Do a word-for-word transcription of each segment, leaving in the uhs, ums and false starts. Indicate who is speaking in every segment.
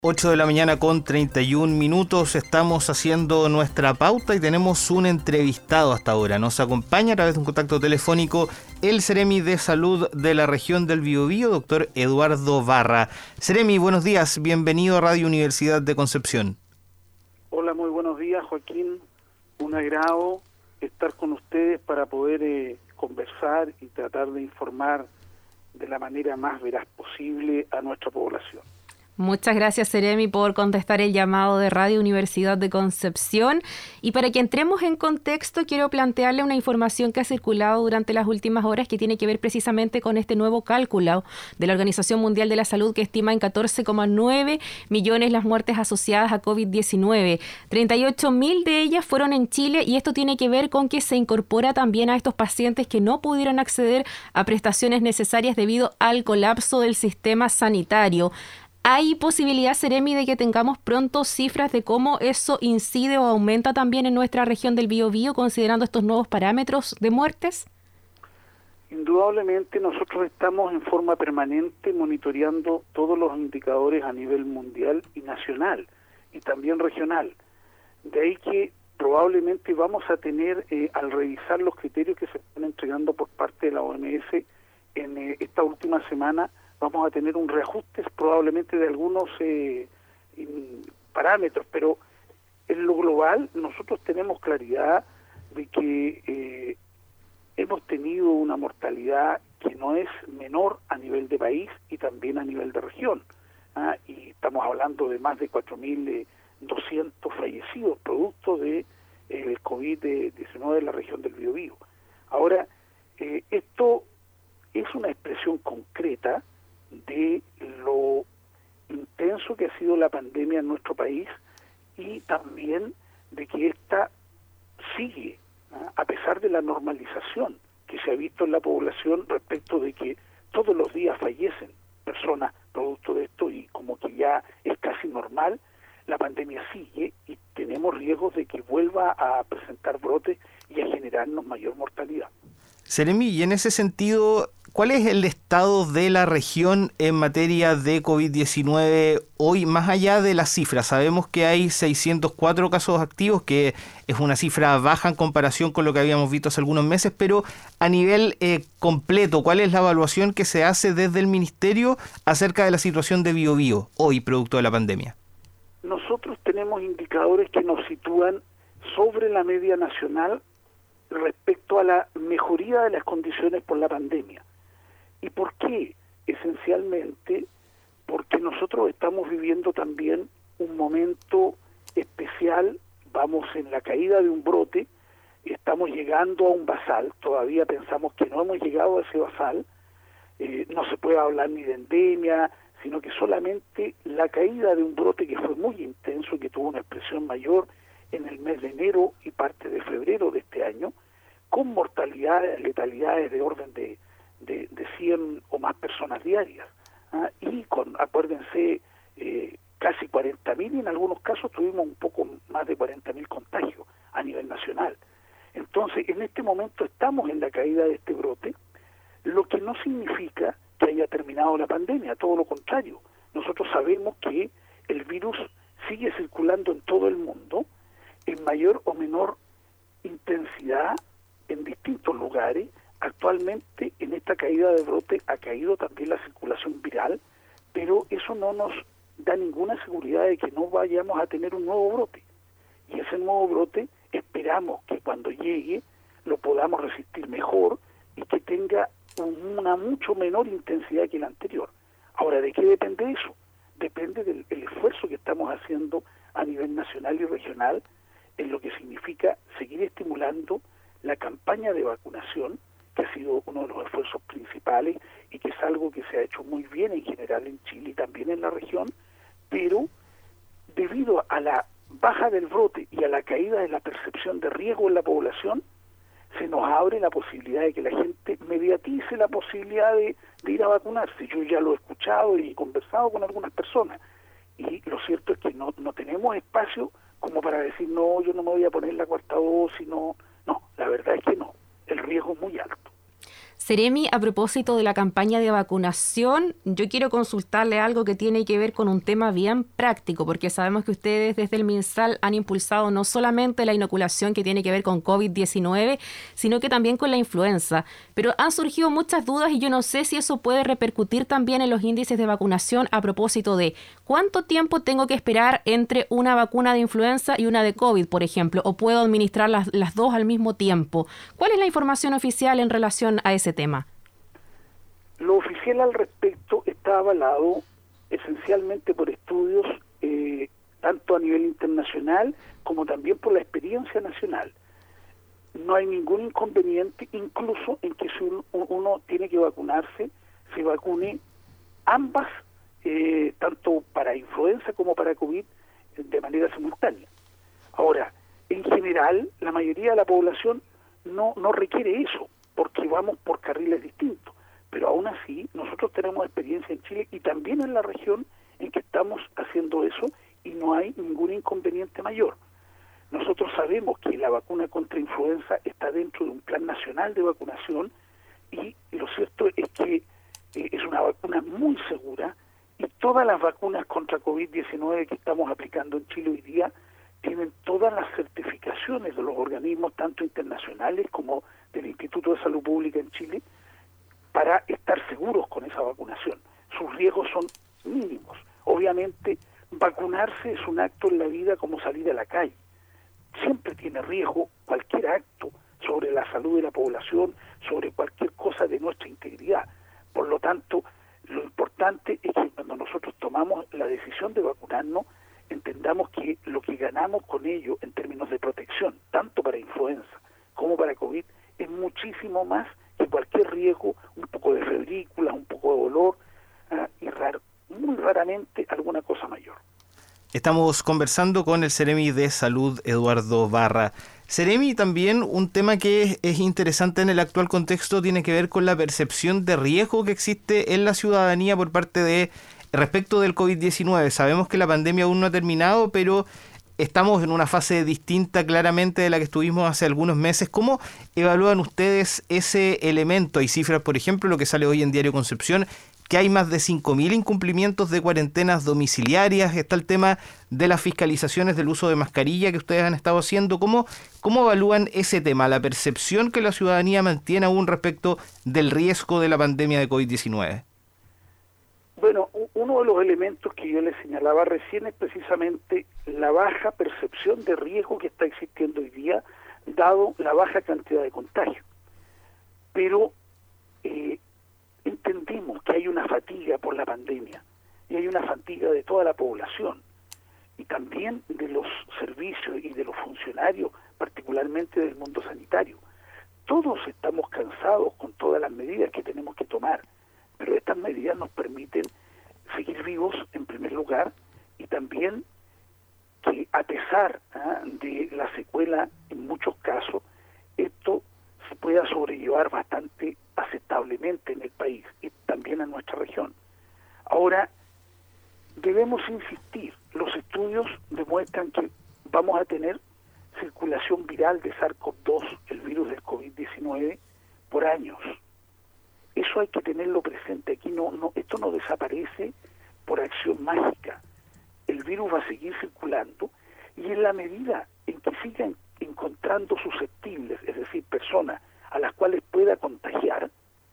Speaker 1: ocho de la mañana con treinta y un minutos, estamos haciendo nuestra pauta y tenemos un entrevistado hasta ahora. Nos acompaña a través de un contacto telefónico el Seremi de Salud de la región del Biobío, doctor Eduardo Barra. Seremi, buenos días, bienvenido a Radio Universidad de Concepción.
Speaker 2: Hola, muy buenos días, Joaquín. Un agrado estar con ustedes para poder eh, conversar y tratar de informar de la manera más veraz posible a nuestra población.
Speaker 3: Muchas gracias, Seremi, por contestar el llamado de Radio Universidad de Concepción. Y para que entremos en contexto, quiero plantearle una información que ha circulado durante las últimas horas que tiene que ver precisamente con este nuevo cálculo de la Organización Mundial de la Salud, que estima en catorce coma nueve millones las muertes asociadas a COVID diecinueve. treinta y ocho mil de ellas fueron en Chile, y esto tiene que ver con que se incorpora también a estos pacientes que no pudieron acceder a prestaciones necesarias debido al colapso del sistema sanitario. ¿Hay posibilidad, Seremi, de que tengamos pronto cifras de cómo eso incide o aumenta también en nuestra región del Biobío, considerando estos nuevos parámetros de muertes?
Speaker 2: Indudablemente nosotros estamos en forma permanente monitoreando todos los indicadores a nivel mundial y nacional, y también regional. De ahí que probablemente vamos a tener, eh, al revisar los criterios que se están entregando por parte de la O M S en eh, esta última semana, vamos a tener un reajuste probablemente de algunos eh, parámetros, pero en lo global nosotros tenemos claridad de que eh, hemos tenido una mortalidad que no es menor a nivel de país y también a nivel de región, ¿ah? Y estamos hablando de más de cuatro mil doscientos fallecidos producto de eh, el COVID diecinueve en la región del Biobío. Ahora, eh, esto es una expresión concreta de lo intenso que ha sido la pandemia en nuestro país, y también de que esta sigue, ¿no? A pesar de la normalización que se ha visto en la población respecto de que todos los días fallecen personas producto de esto, y como que ya es casi normal, la pandemia sigue y tenemos riesgos de que vuelva a presentar brotes y a generarnos mayor mortalidad.
Speaker 1: Seremi, y en ese sentido, ¿cuál es el estado de la región en materia de COVID diecinueve hoy, más allá de las cifras? Sabemos que hay seiscientos cuatro casos activos, que es una cifra baja en comparación con lo que habíamos visto hace algunos meses, pero a nivel eh, completo, ¿cuál es la evaluación que se hace desde el Ministerio acerca de la situación de Biobío hoy, producto de la pandemia?
Speaker 2: Nosotros tenemos indicadores que nos sitúan sobre la media nacional respecto a la mejoría de las condiciones por la pandemia. ¿Y por qué? Esencialmente porque nosotros estamos viviendo también un momento especial, vamos en la caída de un brote, estamos llegando a un basal, todavía pensamos que no hemos llegado a ese basal, eh, no se puede hablar ni de endemia, sino que solamente la caída de un brote que fue muy intenso, que tuvo una expresión mayor en el mes de enero y parte de febrero de este año, con mortalidades, letalidades de orden de, de, de cien o más personas diarias, ¿ah? Y con, acuérdense, eh, casi cuarenta mil, y en algunos casos tuvimos un poco más de cuarenta mil contagios a nivel nacional. Entonces, en este momento estamos en la caída de este brote, lo que no significa que haya terminado la pandemia, todo lo contrario. Nosotros sabemos que el virus sigue circulando en todo el mundo, en mayor o menor intensidad, en distintos lugares. Actualmente en esta caída de brote ha caído también la circulación viral, pero eso no nos da ninguna seguridad de que no vayamos a tener un nuevo brote. Y ese nuevo brote esperamos que cuando llegue lo podamos resistir mejor y que tenga un, una mucho menor intensidad que el anterior. Ahora, ¿de qué depende eso? Depende del el esfuerzo que estamos haciendo a nivel nacional y regional, en lo que significa seguir estimulando la campaña de vacunación, que ha sido uno de los esfuerzos principales y que es algo que se ha hecho muy bien en general en Chile y también en la región, pero debido a la baja del brote y a la caída de la percepción de riesgo en la población, se nos abre la posibilidad de que la gente mediatice la posibilidad de, de ir a vacunarse. Yo ya lo he escuchado y conversado con algunas personas, y lo cierto es que no, no tenemos espacio como para decir, no, yo no me voy a poner la cuarta dosis, no, no, la verdad es que no, el riesgo es muy alto.
Speaker 3: Seremi, a propósito de la campaña de vacunación, yo quiero consultarle algo que tiene que ver con un tema bien práctico, porque sabemos que ustedes desde el MinSal han impulsado no solamente la inoculación que tiene que ver con COVID diecinueve, sino que también con la influenza. Pero han surgido muchas dudas y yo no sé si eso puede repercutir también en los índices de vacunación a propósito de cuánto tiempo tengo que esperar entre una vacuna de influenza y una de COVID, por ejemplo, o puedo administrar las, las dos al mismo tiempo. ¿Cuál es la información oficial en relación a ese tema?
Speaker 2: Lo oficial al respecto está avalado esencialmente por estudios eh, tanto a nivel internacional como también por la experiencia nacional. No hay ningún inconveniente, incluso en que si uno, uno tiene que vacunarse, se vacune ambas, eh, tanto para influenza como para COVID, de manera simultánea. Ahora, en general, la mayoría de la población no, no requiere eso, porque vamos por carriles distintos, pero aún así nosotros tenemos experiencia en Chile y también en la región en que estamos haciendo eso y no hay ningún inconveniente mayor. Nosotros sabemos que la vacuna contra influenza está dentro de un plan nacional de vacunación y lo cierto es que eh, es una vacuna muy segura y todas las vacunas contra COVID diecinueve que estamos aplicando en Chile hoy día tienen todas las certificaciones de los organismos, tanto internacionales como del Instituto de Salud Pública en Chile, para estar seguros con esa vacunación. Sus riesgos son mínimos. Obviamente, vacunarse es un acto en la vida como salir a la calle. Siempre tiene riesgo cualquier acto sobre la salud de la población, sobre cualquier cosa de nuestra integridad. Por lo tanto, lo importante es que cuando nosotros tomamos la decisión de vacunarnos, entendamos que lo que ganamos con ello en términos de protección, tanto para influenza como para COVID, es muchísimo más que cualquier riesgo, un poco de febrícula, un poco de dolor, ¿eh? y raro, muy raramente alguna cosa mayor.
Speaker 1: Estamos conversando con el Seremi de Salud, Eduardo Barra. Seremi, también un tema que es, es interesante en el actual contexto tiene que ver con la percepción de riesgo que existe en la ciudadanía por parte de respecto del COVID diecinueve. Sabemos que la pandemia aún no ha terminado, pero estamos en una fase distinta claramente de la que estuvimos hace algunos meses. ¿Cómo evalúan ustedes ese elemento? Hay cifras, por ejemplo, lo que sale hoy en Diario Concepción, que hay más de cinco mil incumplimientos de cuarentenas domiciliarias. Está el tema de las fiscalizaciones del uso de mascarilla que ustedes han estado haciendo. ¿Cómo, cómo evalúan ese tema, la percepción que la ciudadanía mantiene aún respecto del riesgo de la pandemia de COVID diecinueve?
Speaker 2: Bueno, uno de los elementos que yo les señalaba recién es precisamente la baja percepción de riesgo que está existiendo hoy día, dado la baja cantidad de contagio. Pero eh, entendimos que hay una fatiga por la pandemia, y hay una fatiga de toda la población, y también de los servicios y de los funcionarios, particularmente del mundo sanitario. Todos estamos cansados con todas las medidas que tenemos que tomar, pero estas medidas nos permiten seguir vivos en primer lugar y también que a pesar ¿eh? de la secuela en muchos casos, esto se pueda sobrellevar bastante aceptablemente en el país y también en nuestra región. Ahora, debemos insistir, los estudios demuestran que vamos a tener circulación viral de SARS-CoV dos, el virus del COVID diecinueve, por años. Eso hay que tenerlo presente. Aquí no, no, esto no desaparece por acción mágica. El virus va a seguir circulando y en la medida en que sigan encontrando susceptibles, es decir, personas a las cuales pueda contagiar,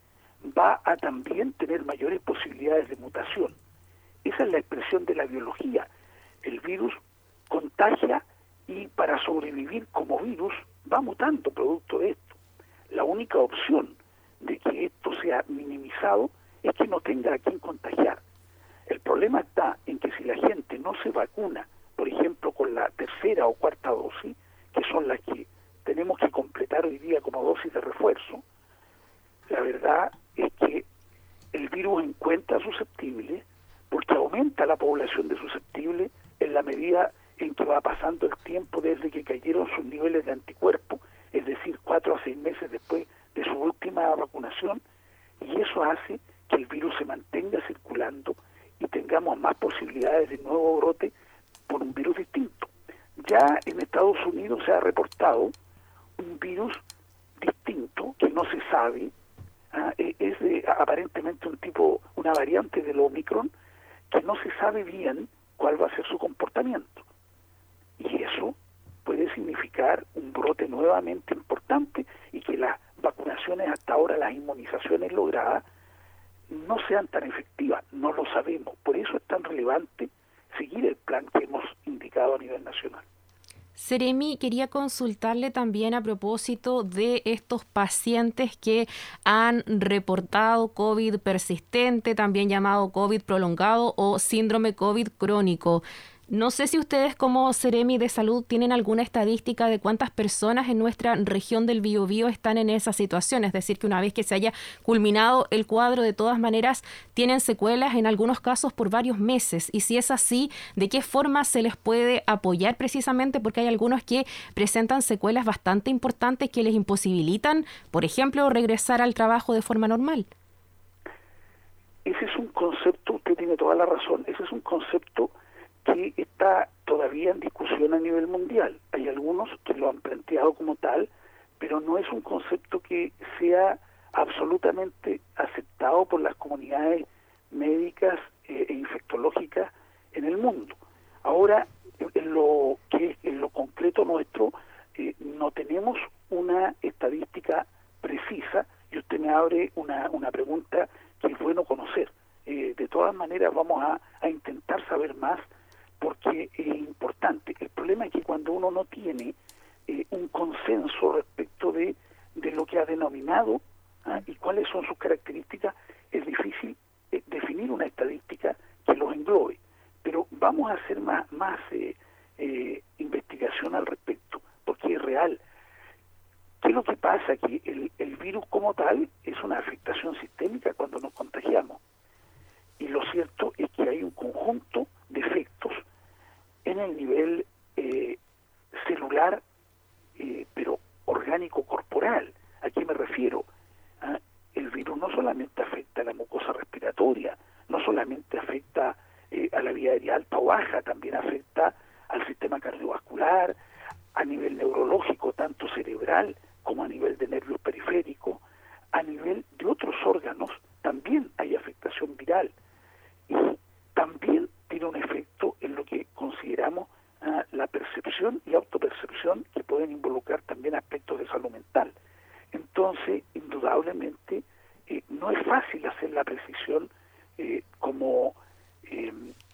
Speaker 2: va a también tener mayores posibilidades de mutación. Esa es la expresión de la biología. El virus contagia y para sobrevivir como virus va mutando producto de esto. La única opción de que esto sea minimizado es que no tenga a quien contagiar. El problema está en que si la gente no se vacuna, por ejemplo con la tercera o cuarta dosis, que son las que tenemos que completar hoy día como dosis de refuerzo, la verdad es que el virus encuentra susceptibles porque aumenta la población de susceptibles en la medida en que va pasando el tiempo desde que cayeron sus niveles de anticuerpos, es decir, cuatro a seis meses después de su última vacunación, y eso hace que el virus se mantenga circulando y tengamos más posibilidades de nuevo brote por un virus distinto. Ya en Estados Unidos se ha reportado un virus distinto que no se sabe ¿eh? es de, aparentemente un tipo, una variante del Omicron, que no se sabe bien cuál va a ser su comportamiento. Y eso puede significar un brote nuevamente importante y que las vacunaciones hasta ahora, las inmunizaciones logradas, no sean tan efectivas. No lo sabemos. Por eso es tan relevante seguir el plan que hemos indicado a nivel nacional.
Speaker 3: Seremi, quería consultarle también a propósito de estos pacientes que han reportado COVID persistente, también llamado COVID prolongado o síndrome COVID crónico. No sé si ustedes como Seremi de Salud tienen alguna estadística de cuántas personas en nuestra región del Biobío están en esa situación, es decir, que una vez que se haya culminado el cuadro, de todas maneras tienen secuelas en algunos casos por varios meses, y si es así, ¿de qué forma se les puede apoyar precisamente? Porque hay algunos que presentan secuelas bastante importantes que les imposibilitan, por ejemplo, regresar al trabajo de forma normal.
Speaker 2: Ese es un concepto, usted tiene toda la razón, ese es un concepto que está todavía en discusión a nivel mundial. Hay algunos que lo han planteado como tal, pero no es un concepto que sea absolutamente aceptado por las comunidades médicas eh, e infectológicas en el mundo. Ahora, en lo que en lo concreto nuestro, eh, no tenemos una estadística precisa, y usted me abre una, una pregunta que es bueno conocer. Eh, de todas maneras, vamos a, a intentar saber más, porque es importante. El problema es que cuando uno no tiene eh, un consenso respecto de, de lo que ha denominado ¿ah? y cuáles son sus características, es difícil eh, definir una estadística que los englobe. Pero vamos a hacer más, más eh, eh, investigación al respecto, porque es real. ¿Qué es lo que pasa? Que el, el virus como tal es una afectación sistémica cuando nos contagiamos. Y lo cierto es que hay un conjunto de efectos en el nivel eh, celular, eh, pero orgánico corporal. ¿A qué me refiero? ¿Ah? El virus no solamente afecta a la mucosa respiratoria, no solamente afecta eh, a la vía aérea alta o baja, también afecta al sistema cardiovascular, a nivel neurológico, tanto cerebral como a nivel de nervios periféricos, a nivel de otros órganos, también hay afectación viral. Y también tiene un efecto en lo que consideramos uh, la percepción y autopercepción, que pueden involucrar también aspectos de salud mental. Entonces, indudablemente, eh, no es fácil hacer la precisión eh, como eh,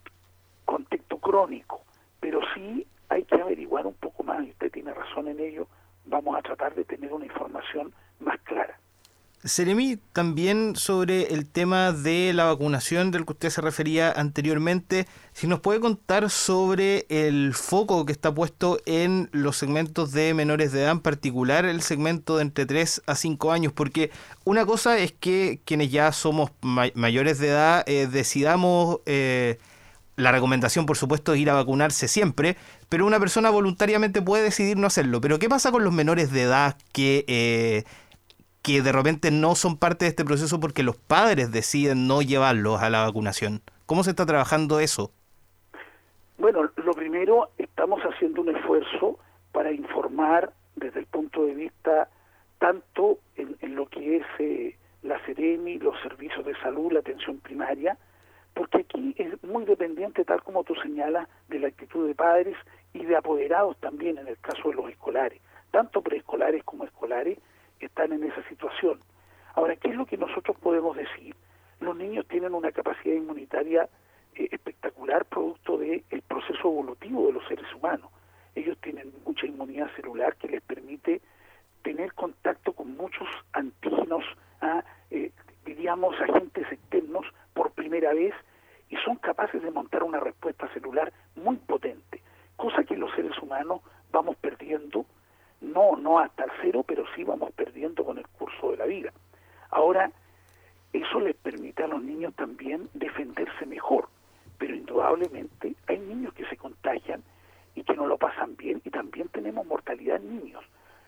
Speaker 2: contexto crónico, pero sí hay que averiguar un poco más, y usted tiene razón en ello. Vamos a tratar de tener una información más clara.
Speaker 1: Seremi, también sobre el tema de la vacunación del que usted se refería anteriormente, si nos puede contar sobre el foco que está puesto en los segmentos de menores de edad, en particular el segmento de entre tres a cinco años, porque una cosa es que quienes ya somos may- mayores de edad eh, decidamos, eh, la recomendación por supuesto es ir a vacunarse siempre, pero una persona voluntariamente puede decidir no hacerlo. Pero ¿qué pasa con los menores de edad que... Eh, que de repente no son parte de este proceso porque los padres deciden no llevarlos a la vacunación? ¿Cómo se está trabajando eso?
Speaker 2: Bueno, lo primero, estamos haciendo un esfuerzo para informar desde el punto de vista tanto en, en lo que es eh, la Seremi, los servicios de salud, la atención primaria, porque aquí es muy dependiente, tal como tú señalas, de la actitud de padres y de apoderados también en el caso de los escolares, tanto preescolares como escolares, están en esa situación. Ahora, ¿qué es lo que nosotros podemos decir? Los niños tienen una capacidad inmunitaria eh, espectacular, producto del proceso evolutivo de los seres humanos. Ellos tienen mucha inmunidad celular que les permite tener contacto con muchos antígenos, ¿ah? eh, diríamos agentes externos por primera vez, y son capaces de montar una respuesta celular muy potente, cosa que los seres humanos vamos perdiendo. No, no hasta el cero, pero sí vamos perdiendo con el curso de la vida. Ahora, eso les permite a los niños también defenderse mejor, pero indudablemente hay niños que se contagian y que no lo pasan bien, y también tenemos mortalidad en niños.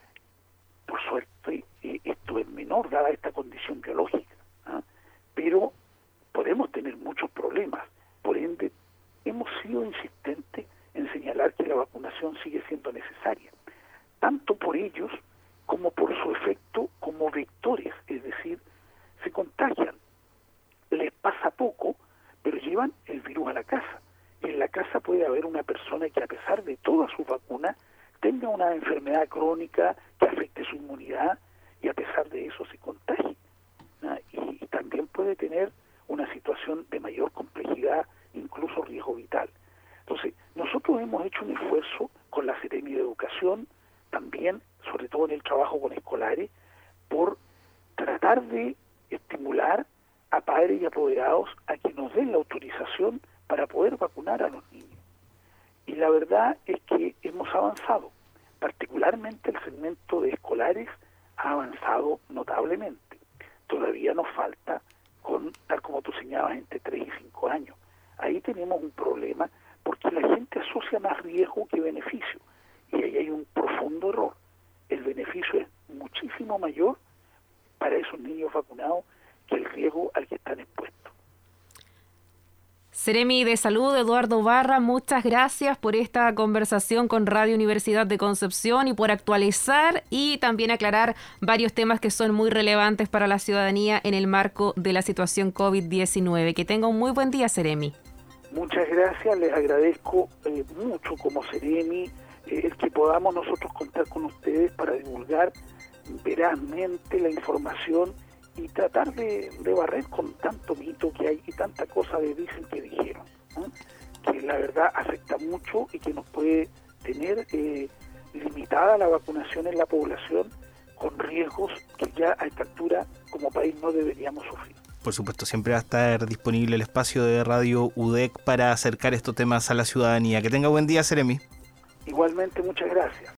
Speaker 2: Por suerte, eh, esto es menor dada esta condición biológica, ¿ah? Pero podemos tener muchos problemas. Por ende, hemos sido insistentes en señalar que la vacunación sigue siendo necesaria, tanto por ellos como por su efecto como vectores, es decir, se se contagian, les pasa poco, pero llevan el virus a la casa. Y en la casa puede haber una persona que, a pesar de todas sus vacunas, tenga una enfermedad crónica que afecte su inmunidad y a pesar de eso se contagie, ¿no? Y, y también puede tener una situación de mayor complejidad, incluso riesgo vital. Entonces, nosotros hemos hecho un esfuerzo con la Seremi de Educación, también, sobre todo en el trabajo con escolares, por tratar de estimular a padres y apoderados a que nos den la autorización para poder vacunar a los niños. Y la verdad es que hemos avanzado, particularmente el segmento de escolares ha avanzado notablemente. Todavía nos falta, con tal como tú señalabas, entre tres y cinco años. Ahí tenemos un problema porque la gente asocia más riesgo que beneficio y ahí hay un profundo error. El beneficio es muchísimo mayor para esos niños vacunados que el riesgo al que están expuestos.
Speaker 3: Seremi de Salud, Eduardo Barra, muchas gracias por esta conversación con Radio Universidad de Concepción y por actualizar y también aclarar varios temas que son muy relevantes para la ciudadanía en el marco de la situación COVID diecinueve. Que tenga un muy buen día, Seremi.
Speaker 2: Muchas gracias, les agradezco eh, mucho como Seremi eh, el que podamos nosotros contar con ustedes para divulgar verazmente la información y tratar de, de barrer con tanto mito que hay y tanta cosa de dicen que dijeron, ¿no? Que la verdad afecta mucho y que nos puede tener eh, limitada la vacunación en la población con riesgos que ya a esta altura como país no deberíamos sufrir.
Speaker 1: Por supuesto, siempre va a estar disponible el espacio de Radio U D E C para acercar estos temas a la ciudadanía. Que tenga buen día, Seremi.
Speaker 2: Igualmente, muchas gracias.